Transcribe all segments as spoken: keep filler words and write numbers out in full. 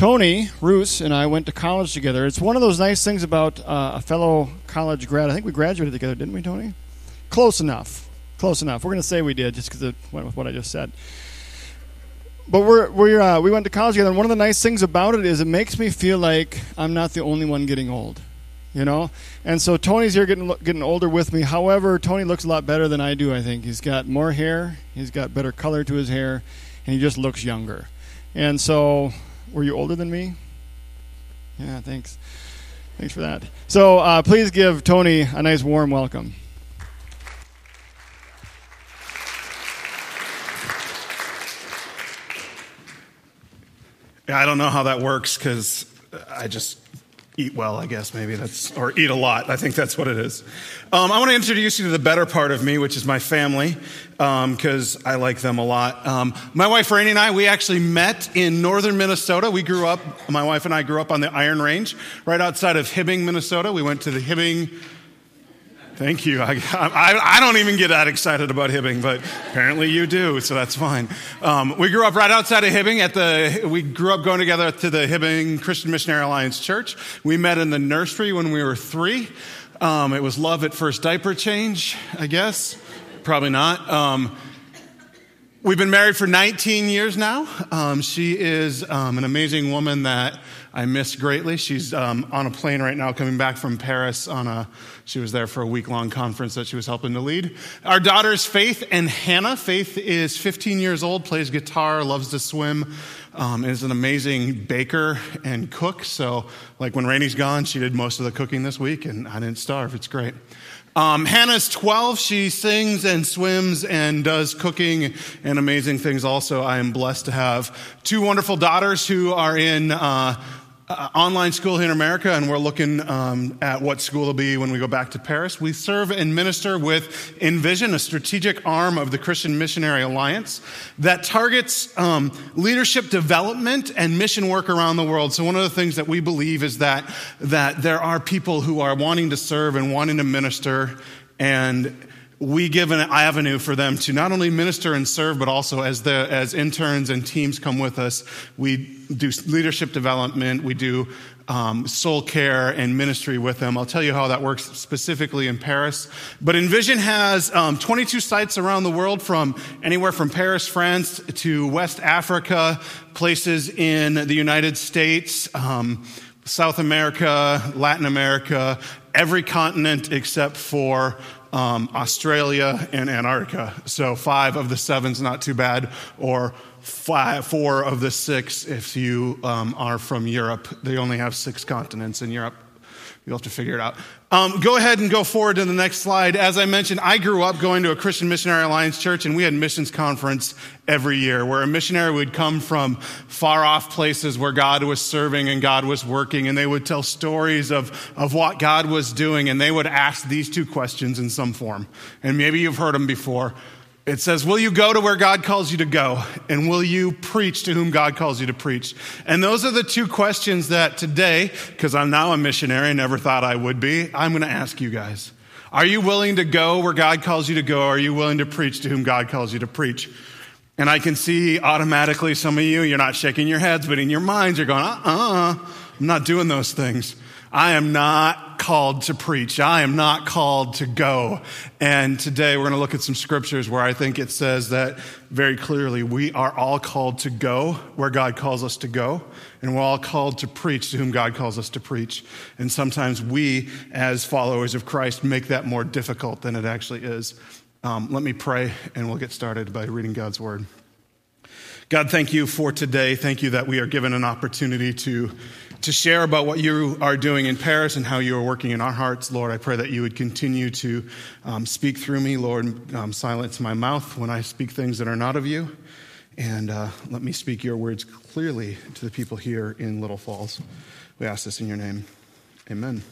Tony Roos and I went to college together. It's one of those nice things about uh, a fellow college grad. I think we graduated together, didn't we, Tony? Close enough. Close enough. We're going to say we did just because it went with what I just said. But we're, we're, uh, we went to college together, and one of the nice things about it is it makes me feel like I'm not the only one getting old, you know? And so Tony's here getting getting older with me. However, Tony looks a lot better than I do, I think. He's got more hair, he's got better color to his hair, and he just looks younger. And so, were you older than me? Yeah, thanks. Thanks for that. So uh, please give Tony a nice warm welcome. I don't know how that works because I just eat well, I guess, maybe that's, or eat a lot. I think that's what it is. Um, I want to introduce you to the better part of me, which is my family, because um, I like them a lot. Um, my wife, Rainey, and I, we actually met in northern Minnesota. We grew up, my wife and I grew up on the Iron Range, right outside of Hibbing, Minnesota. We went to the Hibbing. Thank you. I, I, I don't even get that excited about Hibbing, but apparently you do, so that's fine. Um, we grew up right outside of Hibbing. At the, we grew up going together to the Hibbing Christian Missionary Alliance Church. We met in the nursery when we were three. Um, it was love at first diaper change, I guess. Probably not. Um, we've been married for nineteen years now. Um, she is um, an amazing woman that I miss greatly. She's um, on a plane right now coming back from Paris on a, she was there for a week-long conference that she was helping to lead. Our daughters, Faith and Hannah. Faith is fifteen years old, plays guitar, loves to swim, um, is an amazing baker and cook. So like when Rainey's gone, she did most of the cooking this week, and I didn't starve. It's great. Um, Hannah's twelve. She sings and swims and does cooking and amazing things also. I am blessed to have two wonderful daughters who are in uh, uh, online school here in America, and we're looking um, at what school will be when we go back to Paris. We serve and minister with Envision, a strategic arm of the Christian Missionary Alliance that targets um, leadership development and mission work around the world. So one of the things that we believe is that that there are people who are wanting to serve and wanting to minister, and we give an avenue for them to not only minister and serve, but also as the as interns and teams come with us, we do leadership development, we do um, soul care and ministry with them. I'll tell you how that works specifically in Paris. But Envision has um, twenty-two sites around the world, from anywhere from Paris, France, to West Africa, places in the United States, um, South America, Latin America, every continent except for Um, Australia and Antarctica. So five of the seven's not too bad, or five, four of the six if you um, are from Europe. They only have six continents in Europe. You'll have to figure it out. Um, go ahead and go forward to the next slide. As I mentioned, I grew up going to a Christian Missionary Alliance church, and we had missions conference every year where a missionary would come from far off places where God was serving and God was working, and they would tell stories of, of what God was doing, and they would ask these two questions in some form. And maybe you've heard them before. It says, will you go to where God calls you to go? And will you preach to whom God calls you to preach? And those are the two questions that today, because I'm now a missionary, never thought I would be, I'm going to ask you guys. Are you willing to go where God calls you to go? Are you willing to preach to whom God calls you to preach? And I can see automatically some of you, you're not shaking your heads, but in your minds you're going, uh-uh, I'm not doing those things. I am not called to preach. I am not called to go. And today we're going to look at some scriptures where I think it says that very clearly we are all called to go where God calls us to go. And we're all called to preach to whom God calls us to preach. And sometimes we, as followers of Christ, make that more difficult than it actually is. Um, let me pray, and we'll get started by reading God's word. God, thank you for today. Thank you that we are given an opportunity to to share about what you are doing in Paris and how you are working in our hearts. Lord, I pray that you would continue to um, speak through me. Lord, um, silence my mouth when I speak things that are not of you. And uh, let me speak your words clearly to the people here in Little Falls. We ask this in your name. Amen.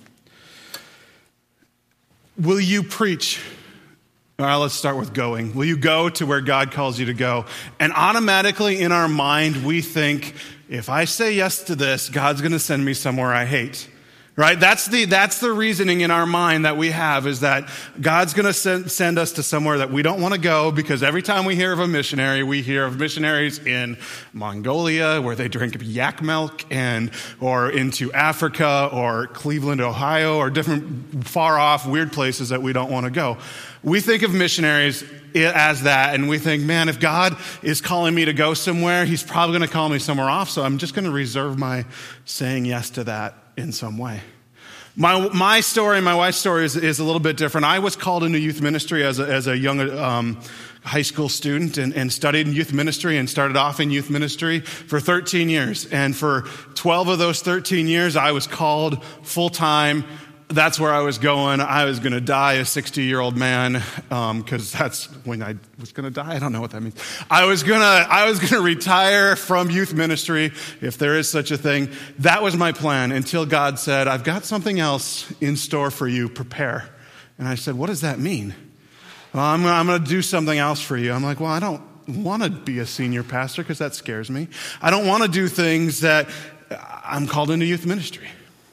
Will you preach? All right, let's start with going. Will you go to where God calls you to go? And automatically in our mind, we think, if I say yes to this, God's going to send me somewhere I hate. Right? That's the, that's the reasoning in our mind that we have, is that God's going to send, send us to somewhere that we don't want to go, because every time we hear of a missionary, we hear of missionaries in Mongolia where they drink yak milk, and or into Africa or Cleveland, Ohio, or different far off weird places that we don't want to go. We think of missionaries as that, and we think, man, if God is calling me to go somewhere, he's probably going to call me somewhere off, so I'm just going to reserve my saying yes to that in some way. My my story, my wife's story is, is a little bit different. I was called into youth ministry as a, as a young um, high school student, and, and studied in youth ministry, and started off in youth ministry for thirteen years. And for twelve of those thirteen years, I was called full-time. That's where I was going. I was going to die a sixty-year-old man, because um, that's when I was going to die. I don't know what that means. I was going to I was going to retire from youth ministry, if there is such a thing. That was my plan, until God said, I've got something else in store for you. Prepare. And I said, what does that mean? Well, I'm, I'm going to do something else for you. I'm like, well, I don't want to be a senior pastor, because that scares me. I don't want to do things that I'm called into youth ministry.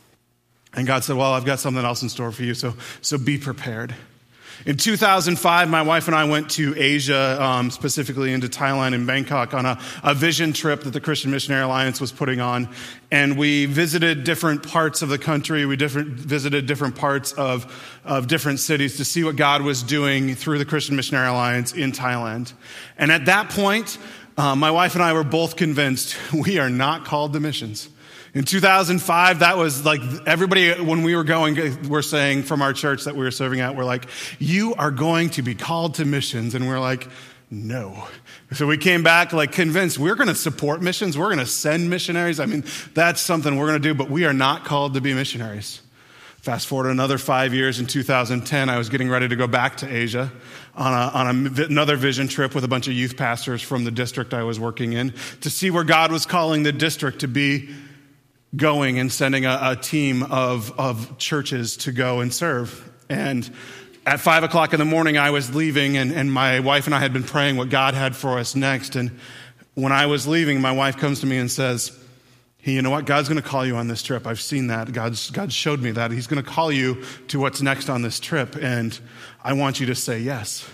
And God said, well, I've got something else in store for you, so so be prepared. In two thousand five, my wife and I went to Asia, um, specifically into Thailand and Bangkok, on a, a vision trip that the Christian Missionary Alliance was putting on. And we visited different parts of the country. We different, visited different parts of, of different cities to see what God was doing through the Christian Missionary Alliance in Thailand. And at that point, uh, my wife and I were both convinced we are not called to missions. In two thousand five, that was like everybody, when we were going, we're saying from our church that we were serving at, we're like, you are going to be called to missions. And we're like, no. So we came back like convinced we're going to support missions. We're going to send missionaries. I mean, that's something we're going to do, but we are not called to be missionaries. Fast forward another five years, in two thousand ten, I was getting ready to go back to Asia on, a, on a, another vision trip with a bunch of youth pastors from the district I was working in, to see where God was calling the district to be going, and sending a, a team of, of churches to go and serve. And at five o'clock in the morning, I was leaving, and, and my wife and I had been praying what God had for us next. And when I was leaving, my wife comes to me and says, hey, you know what? God's going to call you on this trip. I've seen that. God's, God showed me that. He's going to call you to what's next on this trip, and I want you to say yes.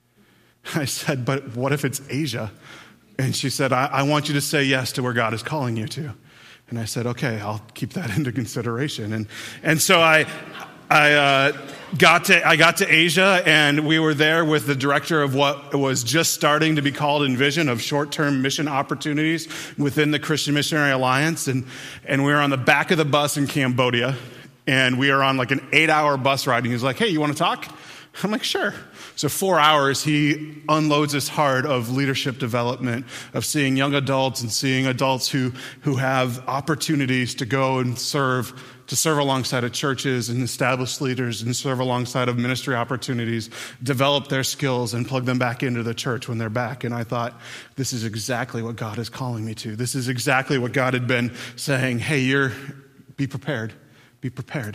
I said, but what if it's Asia? And she said, I, I want you to say yes to where God is calling you to. And I said, okay, I'll keep that into consideration. And and so I I uh, got to I got to Asia, and we were there with the director of what was just starting to be called Envision, of short-term mission opportunities within the Christian Missionary Alliance. And and we were on the back of the bus in Cambodia, and we were on like an eight-hour bus ride. And he was like, hey, you want to talk? I'm like, sure. So four hours, he unloads his heart of leadership development, of seeing young adults and seeing adults who, who have opportunities to go and serve, to serve alongside of churches and established leaders, and serve alongside of ministry opportunities, develop their skills and plug them back into the church when they're back. And I thought, this is exactly what God is calling me to. This is exactly what God had been saying, hey, you're, be prepared, be prepared.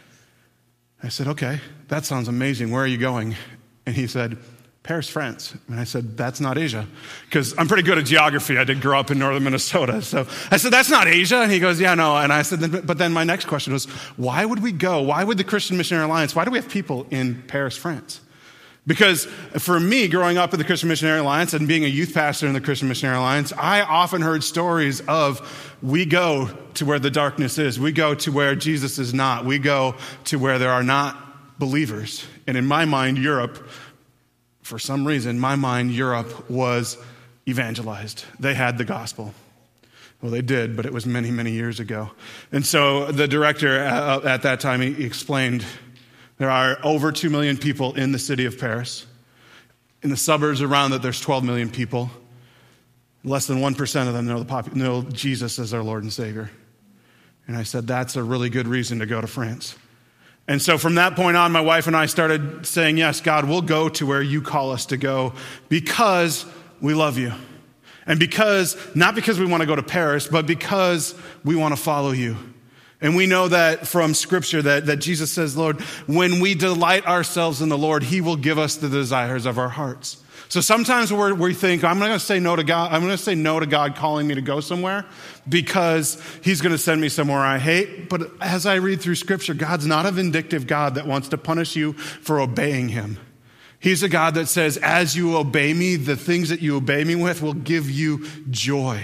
I said, okay, that sounds amazing. Where are you going? And he said, Paris, France. And I said, that's not Asia. Because I'm pretty good at geography. I did grow up in northern Minnesota. So I said, that's not Asia. And he goes, yeah, no. And I said, but then my next question was, why would we go? Why would the Christian Missionary Alliance, why do we have people in Paris, France? Because for me, growing up in the Christian Missionary Alliance and being a youth pastor in the Christian Missionary Alliance, I often heard stories of, we go to where the darkness is. We go to where Jesus is not. We go to where there are not believers. And in my mind, Europe, for some reason, my mind, Europe was evangelized. They had the gospel. Well, they did, but it was many, many years ago. And so the director at that time, he explained, there are over two million people in the city of Paris. In the suburbs around that, there's twelve million people. Less than one percent of them know, the pop- know Jesus as their Lord and Savior. And I said, that's a really good reason to go to France. And so from that point on, my wife and I started saying, yes, God, we'll go to where you call us to go, because we love you. And because, not because we want to go to Paris, but because we want to follow you. And we know that from Scripture that, that Jesus says, Lord, when we delight ourselves in the Lord, he will give us the desires of our hearts. So sometimes we're, we think, I'm not going to say no to God. I'm going to say no to God calling me to go somewhere because he's going to send me somewhere I hate. But as I read through Scripture, God's not a vindictive God that wants to punish you for obeying him. He's a God that says, as you obey me, the things that you obey me with will give you joy.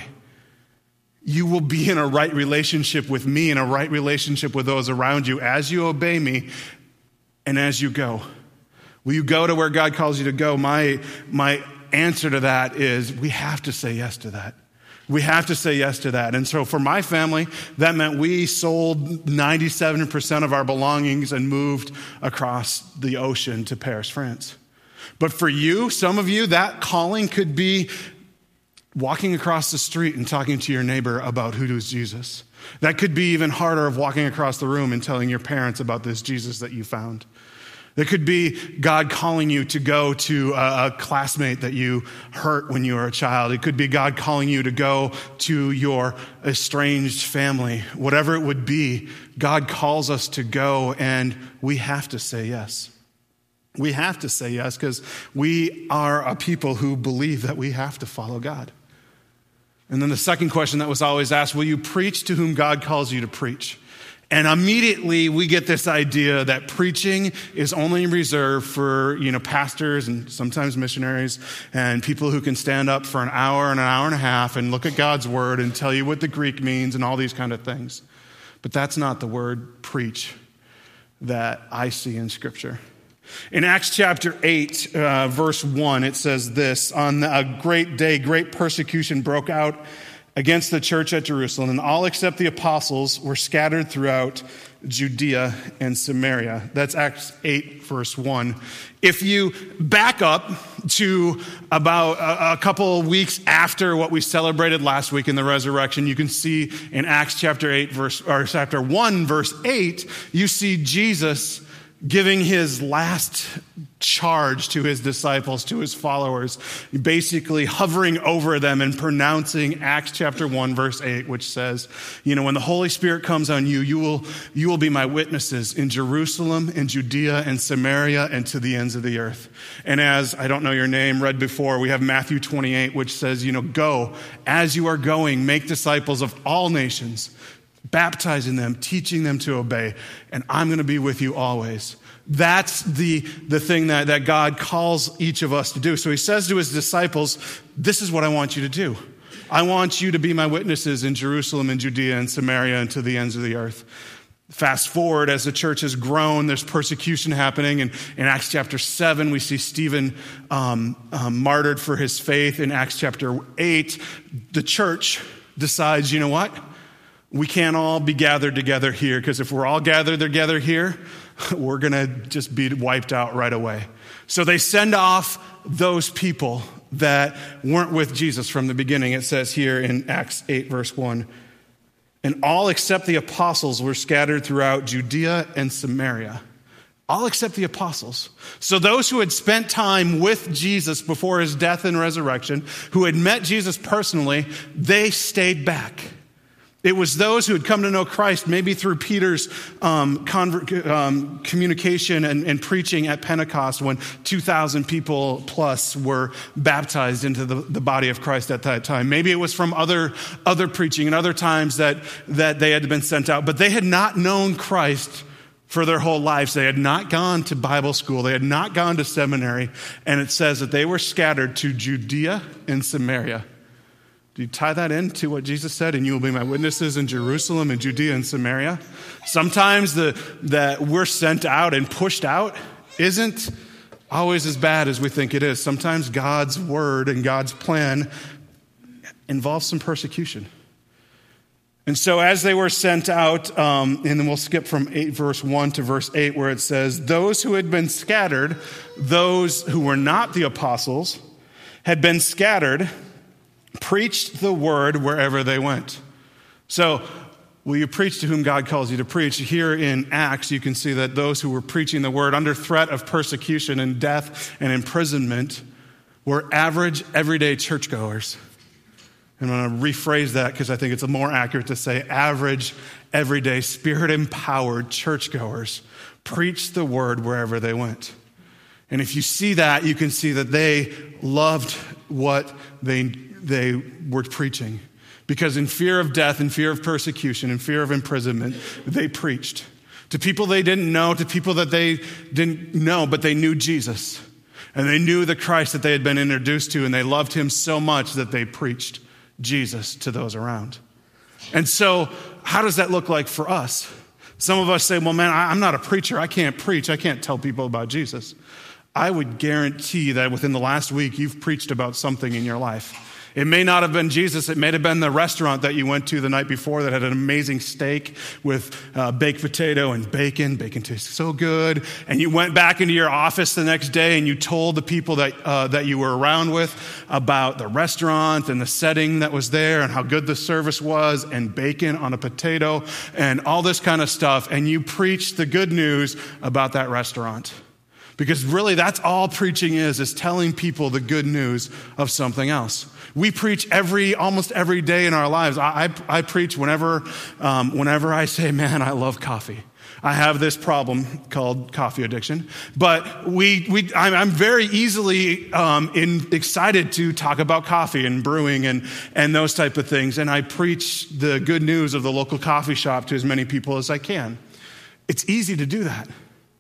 You will be in a right relationship with me, in a right relationship with those around you as you obey me and as you go. Will you go to where God calls you to go? My, my answer to that is we have to say yes to that. We have to say yes to that. And so for my family, that meant we sold ninety-seven percent of our belongings and moved across the ocean to Paris, France. But for you, some of you, that calling could be walking across the street and talking to your neighbor about who is Jesus. That could be even harder of walking across the room and telling your parents about this Jesus that you found. It could be God calling you to go to a, a classmate that you hurt when you were a child. It could be God calling you to go to your estranged family. Whatever it would be, God calls us to go, and we have to say yes. We have to say yes because we are a people who believe that we have to follow God. And then the second question that was always asked, will you preach to whom God calls you to preach? And immediately we get this idea that preaching is only reserved for, you know, pastors and sometimes missionaries and people who can stand up for an hour and an hour and a half and look at God's word and tell you what the Greek means and all these kind of things. But that's not the word preach that I see in Scripture. In Acts chapter eight, uh, verse one, it says this, on a great day, great persecution broke out against the church at Jerusalem, and all except the apostles were scattered throughout Judea and Samaria. That's Acts eight, verse one. If you back up to about a, a couple of weeks after what we celebrated last week in the resurrection, you can see in Acts chapter eight, verse or chapter one, verse eight, you see Jesus giving his last charge to his disciples, to his followers, basically hovering over them and pronouncing Acts chapter one, verse eight, which says, you know, when the Holy Spirit comes on you, you will, you will be my witnesses in Jerusalem, in Judea, and Samaria, and to the ends of the earth. And as, I don't know your name, read before, we have Matthew twenty-eight, which says, you know, go, as you are going, make disciples of all nations, baptizing them, teaching them to obey, and I'm going to be with you always. That's the, the thing that, that God calls each of us to do. So he says to his disciples, this is what I want you to do. I want you to be my witnesses in Jerusalem and Judea and Samaria and to the ends of the earth. Fast forward, as the church has grown, there's persecution happening. And in Acts chapter seven, we see Stephen um, um, martyred for his faith. In Acts chapter eight, the church decides, you know what? We can't all be gathered together here, because if we're all gathered together here, we're going to just be wiped out right away. So they send off those people that weren't with Jesus from the beginning. It says here in Acts eight, verse one, and all except the apostles were scattered throughout Judea and Samaria. All except the apostles. So those who had spent time with Jesus before his death and resurrection, who had met Jesus personally, they stayed back. It was those who had come to know Christ, maybe through Peter's um, conver- um, communication and, and preaching at Pentecost, when two thousand people plus were baptized into the, the body of Christ at that time. Maybe it was from other, other preaching and other times that, that they had been sent out. But they had not known Christ for their whole lives. They had not gone to Bible school. They had not gone to seminary. And it says that they were scattered to Judea and Samaria. Do you tie that into what Jesus said? And you will be my witnesses in Jerusalem and Judea and Samaria. Sometimes the that we're sent out and pushed out isn't always as bad as we think it is. Sometimes God's word and God's plan involves some persecution. And so as they were sent out, um, and then we'll skip from eight, verse one to verse eight, where it says, those who had been scattered, those who were not the apostles, had been scattered, preached the word wherever they went. So, will you preach to whom God calls you to preach? Here in Acts, you can see that those who were preaching the word under threat of persecution and death and imprisonment were average, everyday churchgoers. And I'm going to rephrase that because I think it's more accurate to say average, everyday, spirit-empowered churchgoers preached the word wherever they went. And if you see that, you can see that they loved what they, they were preaching. Because in fear of death, in fear of persecution, in fear of imprisonment, they preached. To people they didn't know, to people that they didn't know, but they knew Jesus. And they knew the Christ that they had been introduced to, and they loved him so much that they preached Jesus to those around. And so, how does that look like for us? Some of us say, well, man, I'm not a preacher. I can't preach. I can't tell people about Jesus. I would guarantee that within the last week, you've preached about something in your life. It may not have been Jesus. It may have been the restaurant that you went to the night before that had an amazing steak with uh, baked potato and bacon. Bacon tastes so good. And you went back into your office the next day and you told the people that uh, that you were around with about the restaurant and the setting that was there and how good the service was and bacon on a potato and all this kind of stuff. And you preached the good news about that restaurant. Because really that's all preaching is, is telling people the good news of something else. We preach every, almost every day in our lives. I, I, I preach whenever, um, whenever I say, man, I love coffee. I have this problem called coffee addiction. But we, we, I'm, I'm very easily um, in, excited to talk about coffee and brewing and, and those type of things. And I preach the good news of the local coffee shop to as many people as I can. It's easy to do that.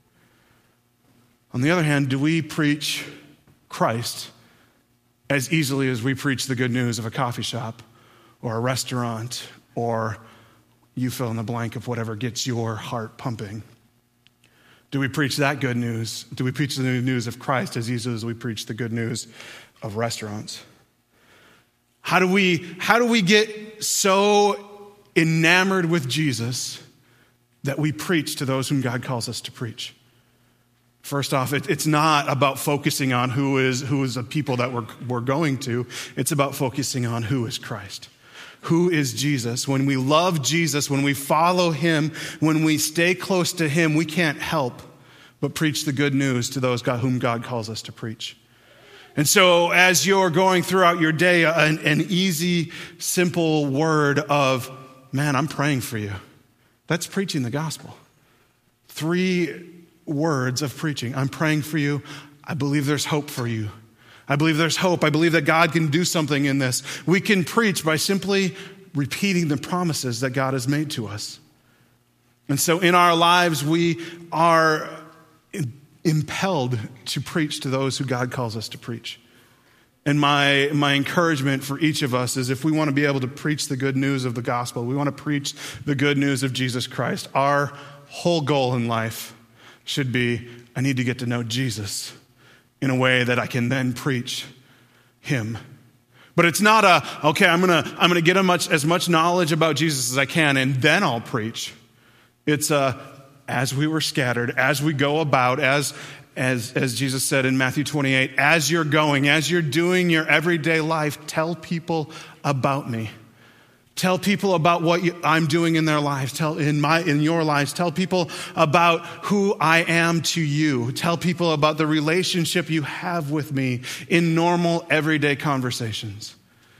On the other hand, do we preach Christ as easily as we preach the good news of a coffee shop or a restaurant or you fill in the blank of whatever gets your heart pumping? Do we preach that good news? Do we preach the good news of Christ as easily as we preach the good news of restaurants? How do we, how do we get so enamored with Jesus that we preach to those whom God calls us to preach? First off, it, it's not about focusing on who is who is the people that we're, we're going to. It's about focusing on who is Christ. Who is Jesus? When we love Jesus, when we follow him, when we stay close to him, we can't help but preach the good news to those God, whom God calls us to preach. And so as you're going throughout your day, an, an easy, simple word of, man, I'm praying for you. That's preaching the gospel. Three words of preaching. I'm praying for you. I believe there's hope for you. I believe there's hope. I believe that God can do something in this. We can preach by simply repeating the promises that God has made to us. And so in our lives, we are impelled to preach to those who God calls us to preach. And my, my encouragement for each of us is if we want to be able to preach the good news of the gospel, we want to preach the good news of Jesus Christ, our whole goal in life should be, I need to get to know Jesus in a way that I can then preach him. But it's not a, okay, I'm going to I'm gonna get as much, as much knowledge about Jesus as I can, and then I'll preach. It's a, as we were scattered, as we go about, as, as, as Jesus said in Matthew twenty-eight, as you're going, as you're doing your everyday life, tell people about me. Tell people about what you, I'm doing in their lives. Tell in my in your lives. Tell people about who I am to you. Tell people about the relationship you have with me in normal, everyday conversations.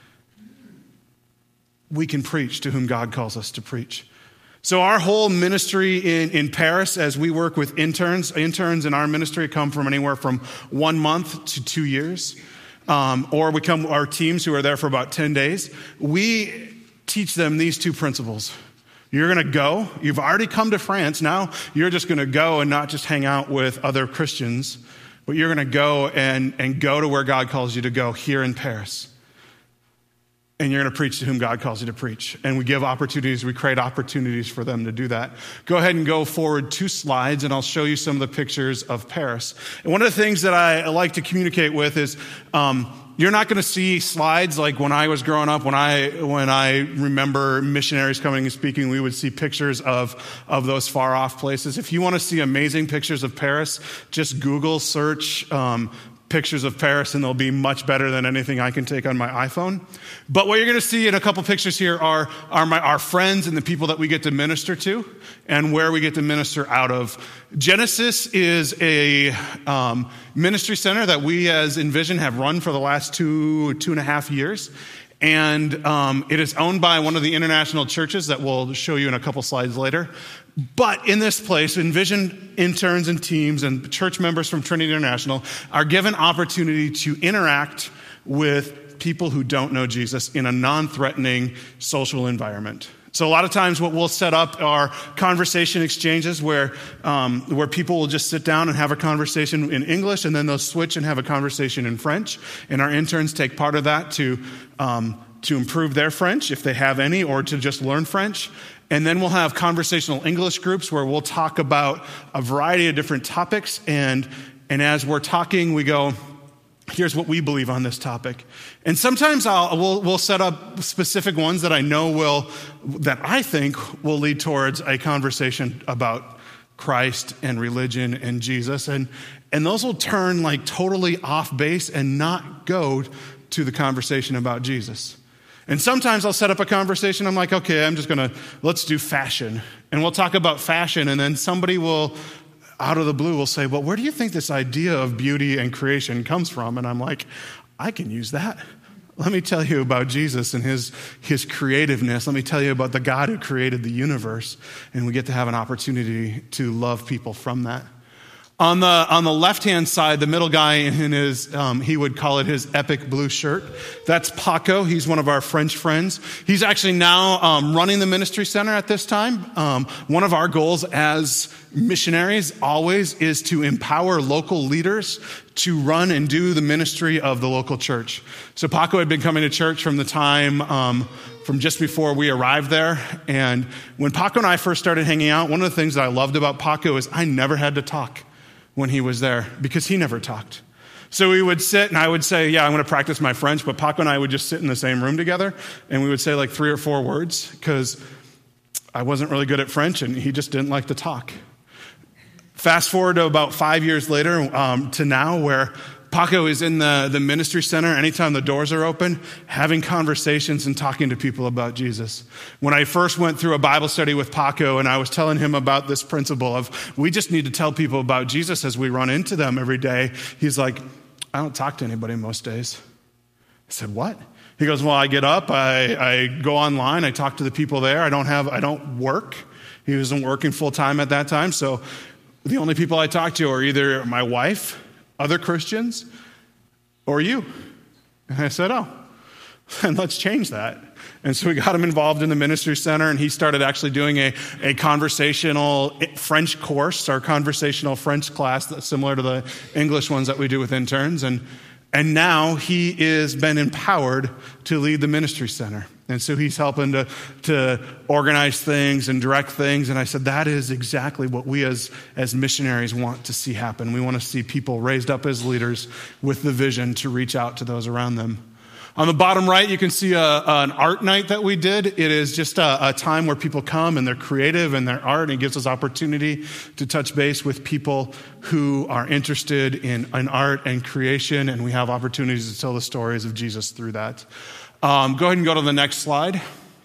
We can preach to whom God calls us to preach. So our whole ministry in, in Paris, as we work with interns, interns in our ministry come from anywhere from one month to two years, um, or we come our teams who are there for about ten days. We teach them these two principles. You're going to go. You've already come to France. Now you're just going to go and not just hang out with other Christians, but you're going to go and, and go to where God calls you to go here in Paris. And you're going to preach to whom God calls you to preach. And we give opportunities. We create opportunities for them to do that. Go ahead and go forward two slides, and I'll show you some of the pictures of Paris. And one of the things that I like to communicate with is um, you're not going to see slides like when I was growing up. When I when I remember missionaries coming and speaking, we would see pictures of, of those far-off places. If you want to see amazing pictures of Paris, just Google search um pictures of Paris, and they'll be much better than anything I can take on my iPhone. But what you're going to see in a couple pictures here are, are my, our friends and the people that we get to minister to and where we get to minister out of. Genesis is a um, ministry center that we as Envision have run for the last two, two and a half years. And um, it is owned by one of the international churches that we'll show you in a couple slides later. But in this place, Envision interns and teams and church members from Trinity International are given opportunity to interact with people who don't know Jesus in a non-threatening social environment. So a lot of times what we'll set up are conversation exchanges where um, where people will just sit down and have a conversation in English, and then they'll switch and have a conversation in French. And our interns take part of that to um, to improve their French, if they have any, or to just learn French. And then we'll have conversational English groups where we'll talk about a variety of different topics. And and as we're talking, we go, here's what we believe on this topic. And sometimes I'll, we'll, we'll set up specific ones that I know will, that I think will lead towards a conversation about Christ and religion and Jesus. And, and those will turn like totally off base and not go to the conversation about Jesus. And sometimes I'll set up a conversation. I'm like, okay, I'm just going to, let's do fashion. And we'll talk about fashion. And then somebody will, out of the blue, will say, well, where do you think this idea of beauty and creation comes from? And I'm like, I can use that. Let me tell you about Jesus and his, his creativeness. Let me tell you about the God who created the universe. And we get to have an opportunity to love people from that. On the on the left-hand side, the middle guy in his, um, he would call it his epic blue shirt. That's Paco. He's one of our French friends. He's actually now um, running the ministry center at this time. Um, one of our goals as missionaries always is to empower local leaders to run and do the ministry of the local church. So Paco had been coming to church from the time, um, from just before we arrived there. And when Paco and I first started hanging out, one of the things that I loved about Paco is I never had to talk when he was there, because he never talked. So we would sit, and I would say, yeah, I'm going to practice my French, but Paco and I would just sit in the same room together, and we would say like three or four words, because I wasn't really good at French, and he just didn't like to talk. Fast forward to about five years later um, to now, where Paco is in the, the ministry center anytime the doors are open, having conversations and talking to people about Jesus. When I first went through a Bible study with Paco and I was telling him about this principle of we just need to tell people about Jesus as we run into them every day, he's like, I don't talk to anybody most days. I said, what? He goes, well, I get up, I, I go online, I talk to the people there. I don't have, I don't work. He wasn't working full time at that time. So the only people I talk to are either my wife, other Christians, or you. And I said, oh, and let's change that. And so we got him involved in the ministry center, and he started actually doing a, a conversational French course, our conversational French class that's similar to the English ones that we do with interns. And, and now he is been empowered to lead the ministry center. And so he's helping to, to organize things and direct things. And I said, that is exactly what we as, as missionaries want to see happen. We want to see people raised up as leaders with the vision to reach out to those around them. On the bottom right, you can see a, an art night that we did. It is just a, a time where people come and they're creative in their art, and it gives us opportunity to touch base with people who are interested in, in art and creation, and we have opportunities to tell the stories of Jesus through that. Um, go ahead and go to the next slide.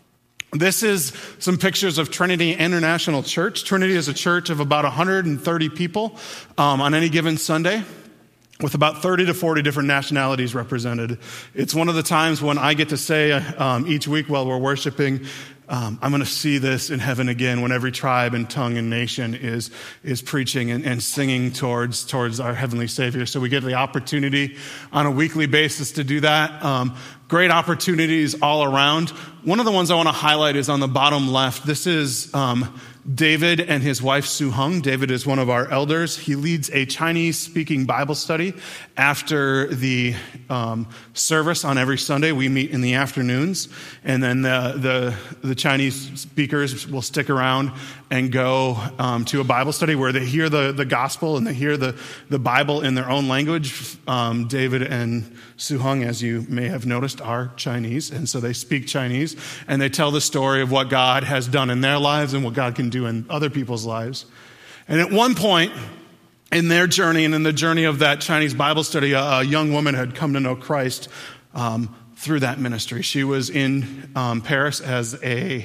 This is some pictures of Trinity International Church. Trinity is a church of about one hundred thirty people um, on any given Sunday, with about thirty to forty different nationalities represented. It's one of the times when I get to say um, each week while we're worshiping, um, I'm going to see this in heaven again when every tribe and tongue and nation is is preaching and, and singing towards towards our Heavenly Savior. So we get the opportunity on a weekly basis to do that. Um, great opportunities all around. One of the ones I want to highlight is on the bottom left. This is um, David and his wife, Su Hung. David is one of our elders. He leads a Chinese-speaking Bible study after the um, service on every Sunday. We meet in the afternoons, and then the the, the Chinese speakers will stick around and go um, to a Bible study where they hear the, the gospel and they hear the, the Bible in their own language. Um, David and Su Hung, as you may have noticed, are Chinese, and so they speak Chinese, and they tell the story of what God has done in their lives and what God can do in other people's lives. And at one point in their journey and in the journey of that Chinese Bible study, a, a young woman had come to know Christ um, through that ministry. She was in um, Paris as a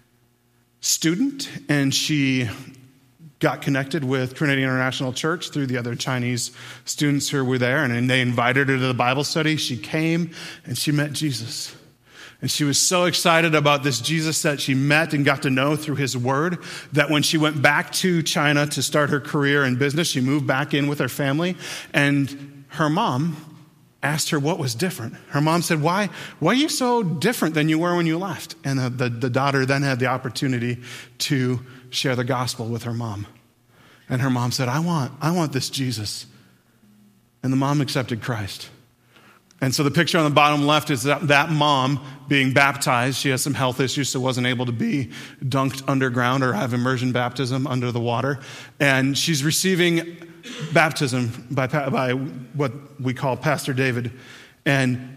student, and she got connected with Trinity International Church through the other Chinese students who were there, and they invited her to the Bible study. She came, and she met Jesus. And she was so excited about this Jesus that she met and got to know through his word that when she went back to China to start her career in business, she moved back in with her family. And her mom asked her what was different. Her mom said, why, why are you so different than you were when you left? And the, the, the daughter then had the opportunity to share the gospel with her mom. And her mom said, I want, I want this Jesus. And the mom accepted Christ. And so the picture on the bottom left is that, that mom being baptized. She has some health issues, so wasn't able to be dunked underground or have immersion baptism under the water. And she's receiving baptism by, by what we call Pastor David. And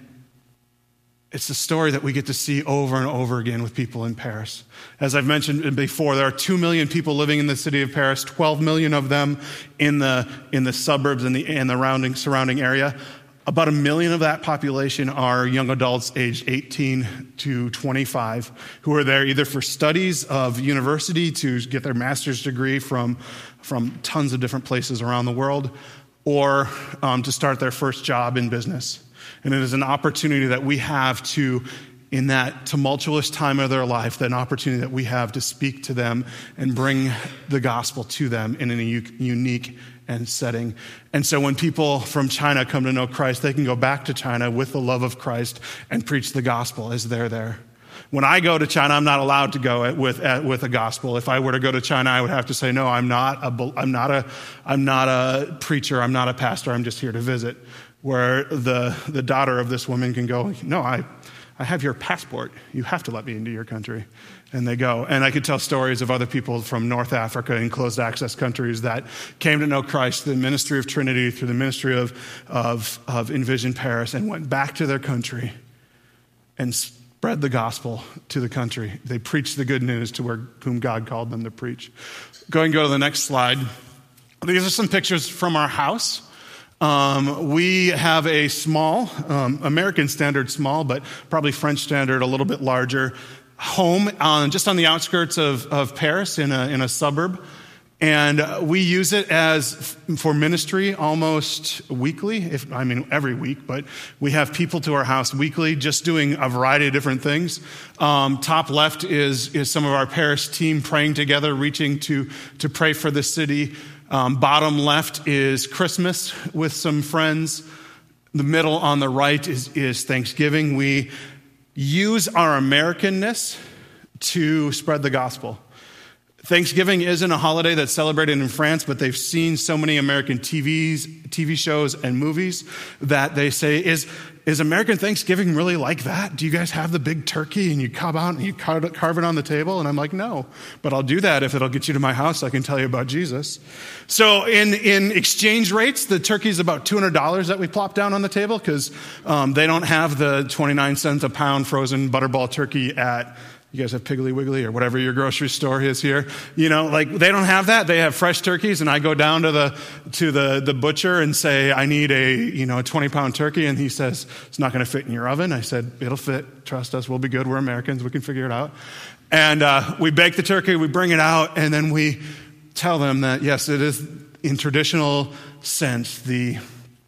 it's a story that we get to see over and over again with people in Paris. As I've mentioned before, there are two million people living in the city of Paris, twelve million of them in the in the suburbs and the, and the surrounding, surrounding area. About a million of that population are young adults aged eighteen to twenty-five who are there either for studies of university to get their master's degree from, from tons of different places around the world, or um, to start their first job in business. And it is an opportunity that we have to, in that tumultuous time of their life, an opportunity that we have to speak to them and bring the gospel to them in a unique and setting. And so when people from China come to know Christ, they can go back to China with the love of Christ and preach the gospel as they're there. When I go to China, I'm not allowed to go with with a gospel. If I were to go to China, I would have to say, no, I'm not a, I'm not a, I'm not a preacher. I'm not a pastor. I'm just here to visit. Where the the daughter of this woman can go, no, I, I have your passport. You have to let me into your country. And they go. And I could tell stories of other people from North Africa and closed access countries that came to know Christ through the ministry of Trinity, through the ministry of, of, of Envision Paris, and went back to their country and spread the gospel to the country. They preached the good news to where, whom God called them to preach. Go ahead and go to the next slide. These are some pictures from our house. Um, we have a small, um, American standard small, but probably French standard a little bit larger home on just on the outskirts of, of Paris in a in a suburb. And we use it as for ministry almost weekly, if I mean every week, but we have people to our house weekly just doing a variety of different things. Um, top left is is some of our Paris team praying together, reaching to to pray for the city. Um, bottom left is Christmas with some friends. The middle on the right is, is Thanksgiving. We use our Americanness to spread the gospel. Thanksgiving isn't a holiday that's celebrated in France, but they've seen so many American T Vs, T V shows and movies that they say, is, is American Thanksgiving really like that? Do you guys have the big turkey and you carve out and you carve it on the table? And I'm like, no, but I'll do that if it'll get you to my house. I can tell you about Jesus. So in, in exchange rates, the turkey is about two hundred dollars that we plop down on the table because um, they don't have the twenty-nine cents a pound frozen butterball turkey at, you guys have Piggly Wiggly or whatever your grocery store is here. You know, like they don't have that. They have fresh turkeys, and I go down to the to the, the butcher and say, I need a, you know, a twenty pound turkey, and he says, it's not going to fit in your oven. I said, it'll fit. Trust us. We'll be good. We're Americans. We can figure it out. And uh, we bake the turkey, we bring it out, and then we tell them that, yes, it is in traditional sense, the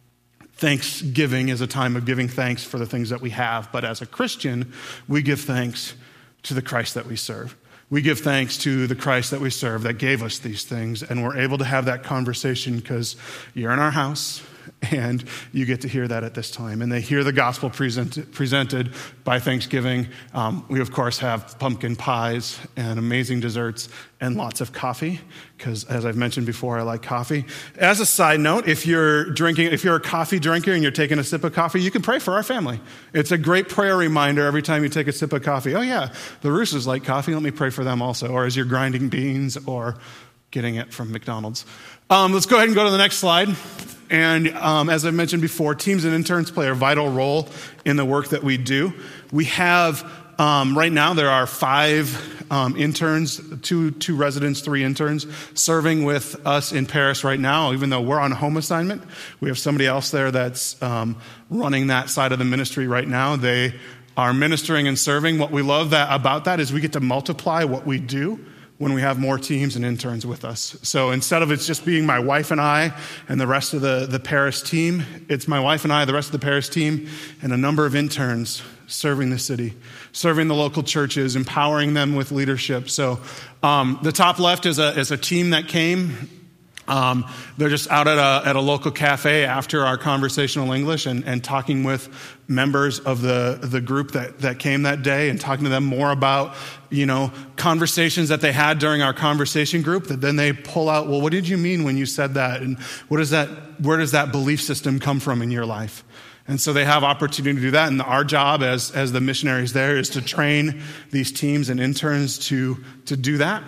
Thanksgiving is a time of giving thanks for the things that we have. But as a Christian, we give thanks to the Christ that we serve. We give thanks to the Christ that we serve that gave us these things, and we're able to have that conversation because you're in our house and you get to hear that at this time. And they hear the gospel present, presented by Thanksgiving. Um, we, of course, have pumpkin pies and amazing desserts and lots of coffee because, as I've mentioned before, I like coffee. As a side note, if you're drinking, if you're a coffee drinker and you're taking a sip of coffee, you can pray for our family. It's a great prayer reminder every time you take a sip of coffee. Oh, yeah, the Roosters like coffee. Let me pray for them also. Or as you're grinding beans or getting it from McDonald's. Um, let's go ahead and go to the next slide. And um, as I mentioned before, teams and interns play a vital role in the work that we do. We have, um, right now, there are five um, interns, two, two residents, three interns, serving with us in Paris right now, even though we're on home assignment. We have somebody else there that's um, running that side of the ministry right now. They are ministering and serving. What we love that about that is we get to multiply what we do when we have more teams and interns with us. So instead of it's just being my wife and I and the rest of the, the Paris team, it's my wife and I, the rest of the Paris team, and a number of interns serving the city, serving the local churches, empowering them with leadership. So um, the top left is a, is a team that came. Um, they're just out at a, at a local cafe after our conversational English and, and talking with members of the, the group that, that came that day and talking to them more about, you know, conversations that they had during our conversation group that then they pull out, well, what did you mean when you said that? And what is that, where does that belief system come from in your life? And so they have opportunity to do that. And our job as, as the missionaries there is to train these teams and interns to, to do that.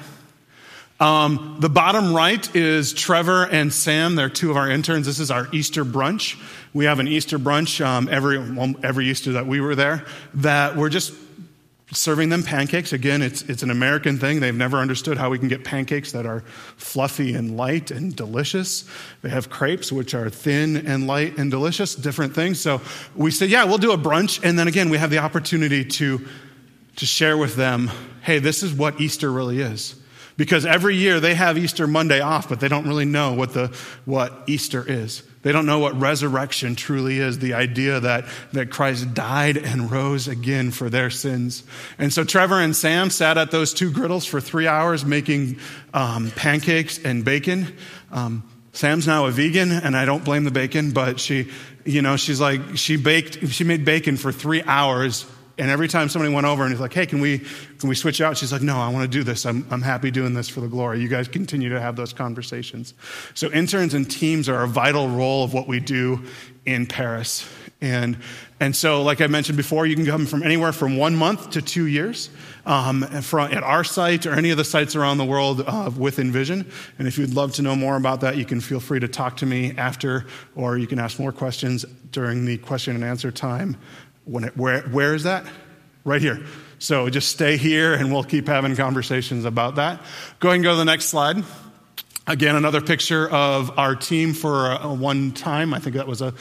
Um, the bottom right is Trevor and Sam. They're two of our interns. This is our Easter brunch. We have an Easter brunch um, every well, every Easter that we were there that we're just serving them pancakes. Again, it's it's an American thing. They've never understood how we can get pancakes that are fluffy and light and delicious. They have crepes, which are thin and light and delicious, different things. So we say, yeah, we'll do a brunch. And then again, we have the opportunity to, to share with them, hey, this is what Easter really is. Because every year they have Easter Monday off, but they don't really know what the what Easter is. They don't know what resurrection truly is, the idea that, that Christ died and rose again for their sins. And so Trevor and Sam sat at those two griddles for three hours making um, pancakes and bacon. Um, Sam's now a vegan, and I don't blame the bacon, but she, you know, she's like, she baked, she made bacon for three hours. And every time somebody went over and he's like, hey, can we can we switch out? She's like, no, I want to do this. I'm I'm happy doing this for the glory. You guys continue to have those conversations. So interns and teams are a vital role of what we do in Paris. And and so, like I mentioned before, you can come from anywhere from one month to two years um, from, at our site or any of the sites around the world uh, with Envision. And if you'd love to know more about that, you can feel free to talk to me after, or you can ask more questions during the question and answer time. When it, where, where is that? Right here. So just stay here and we'll keep having conversations about that. Go ahead and go to the next slide. Again, another picture of our team for a, a one time. I think that was a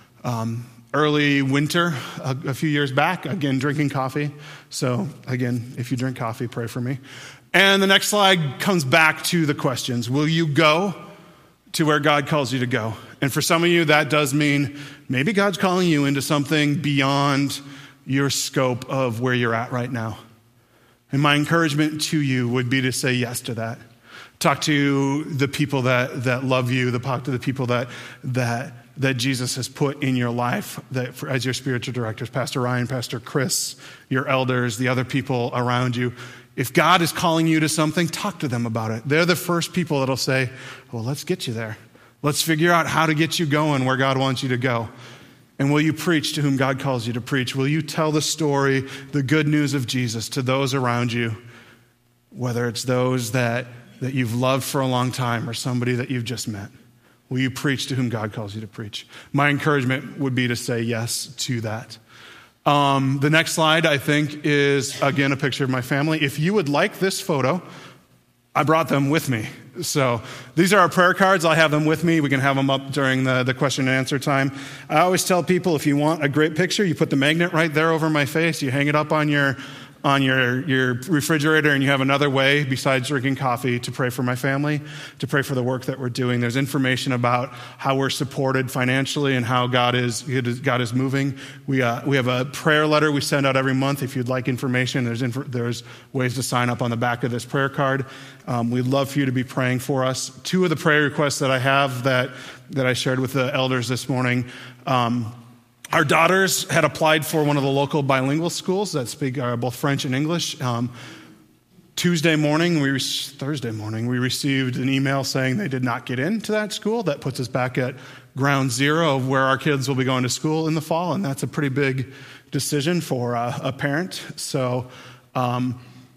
um, early winter a, a few years back. Again, drinking coffee. So again, if you drink coffee, pray for me. And the next slide comes back to the questions. Will you go to where God calls you to go? And for some of you, that does mean maybe God's calling you into something beyond your scope of where you're at right now. And my encouragement to you would be to say yes to that. Talk to the people that, that love you, the talk to the people that that that Jesus has put in your life that for, as your spiritual directors, Pastor Ryan, Pastor Chris, your elders, the other people around you. If God is calling you to something, talk to them about it. They're the first people that'll say, well, let's get you there. Let's figure out how to get you going where God wants you to go. And will you preach to whom God calls you to preach? Will you tell the story, the good news of Jesus to those around you, whether it's those that, that you've loved for a long time or somebody that you've just met? Will you preach to whom God calls you to preach? My encouragement would be to say yes to that. Um, the next slide, I think, is, again, a picture of my family. If you would like this photo, I brought them with me. So these are our prayer cards. I have them with me. We can have them up during the, the question and answer time. I always tell people, if you want a great picture, you put the magnet right there over my face. You hang it up on your on your, your refrigerator, and you have another way besides drinking coffee to pray for my family, to pray for the work that we're doing. There's information about how we're supported financially and how God is God is moving. We uh, we have a prayer letter we send out every month. If you'd like information, there's inf- there's ways to sign up on the back of this prayer card. Um, we'd love for you to be praying for us. Two of the prayer requests that I have that that I shared with the elders this morning. Um, Our daughters had applied for one of the local bilingual schools that speak uh, both French and English. Um, Tuesday morning, we re- Thursday morning, we received an email saying they did not get into that school. That puts us back at ground zero of where our kids will be going to school in the fall, and that's a pretty big decision for uh, a parent. So um,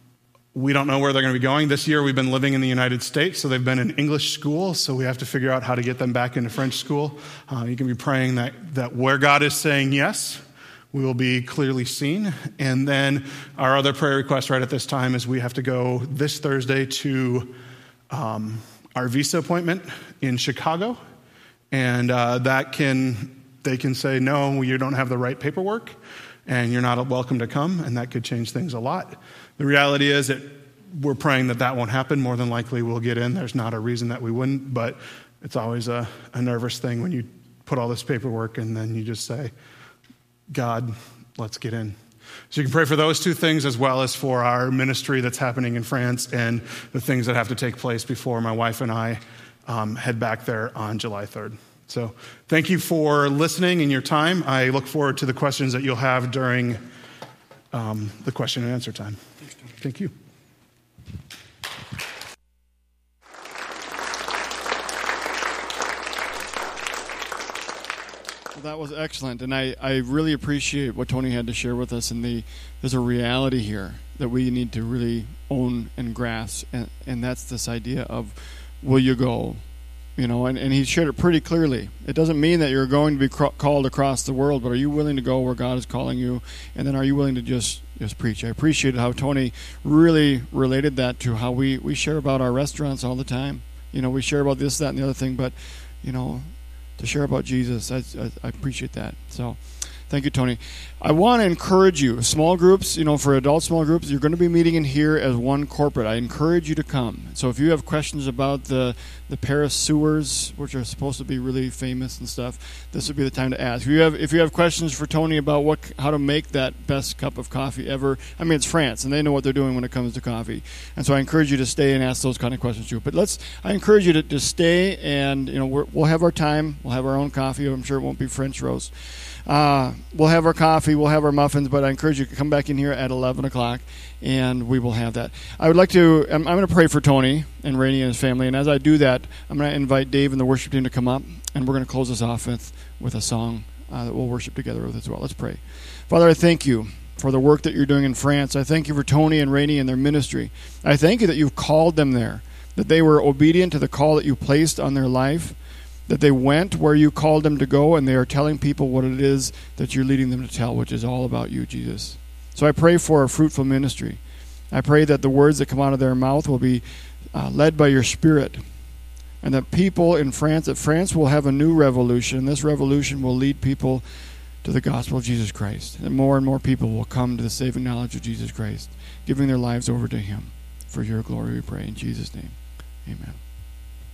we don't know where they're going to be going. This year we've been living in the United States, so they've been in English school, so we have to figure out how to get them back into French school. Uh, you can be praying that, that where God is saying yes, we will be clearly seen. And then our other prayer request right at this time is we have to go this Thursday to um, our visa appointment in Chicago, and uh, that can they can say, no, you don't have the right paperwork, and you're not welcome to come, and that could change things a lot. The reality is that we're praying that that won't happen. More than likely we'll get in. There's not a reason that we wouldn't, but it's always a, a nervous thing when you put all this paperwork and then you just say, God, let's get in. So you can pray for those two things as well as for our ministry that's happening in France and the things that have to take place before my wife and I um, head back there on July third. So thank you for listening and your time. I look forward to the questions that you'll have during um, the question and answer time. Thank you. That was excellent, and I, I really appreciate what Tony had to share with us. And the there's a reality here that we need to really own and grasp, and, and that's this idea of, will you go? You know, and, and he shared it pretty clearly. It doesn't mean that you're going to be cr- called across the world, but are you willing to go where God is calling you? And then are you willing to just, just preach? I appreciated how Tony really related that to how we, we share about our restaurants all the time. You know, we share about this, that, and the other thing, but, you know, to share about Jesus, I, I, I appreciate that. So thank you, Tony. I want to encourage you, small groups, you know, for adult small groups, you're going to be meeting in here as one corporate. I encourage you to come. So if you have questions about the, the Paris sewers, which are supposed to be really famous and stuff, this would be the time to ask. If you have if you have questions for Tony about what how to make that best cup of coffee ever, I mean, it's France, and they know what they're doing when it comes to coffee. And so I encourage you to stay and ask those kind of questions too. But let's, I encourage you to, to stay, and, you know, we're, we'll have our time. We'll have our own coffee. I'm sure it won't be French roast. Uh, we'll have our coffee, we'll have our muffins, but I encourage you to come back in here at eleven o'clock, and we will have that. I would like to, I'm, I'm going to pray for Tony and Rainey and his family, and as I do that, I'm going to invite Dave and the worship team to come up, and we're going to close this off with, with a song uh, that we'll worship together with as well. Let's pray. Father, I thank you for the work that you're doing in France. I thank you for Tony and Rainey and their ministry. I thank you that you've called them there, that they were obedient to the call that you placed on their life, that they went where you called them to go, and they are telling people what it is that you're leading them to tell, which is all about you, Jesus. So I pray for a fruitful ministry. I pray that the words that come out of their mouth will be uh, led by your Spirit, and that people in France, that France will have a new revolution, and this revolution will lead people to the gospel of Jesus Christ. And more and more people will come to the saving knowledge of Jesus Christ, giving their lives over to him. For your glory we pray in Jesus' name. Amen.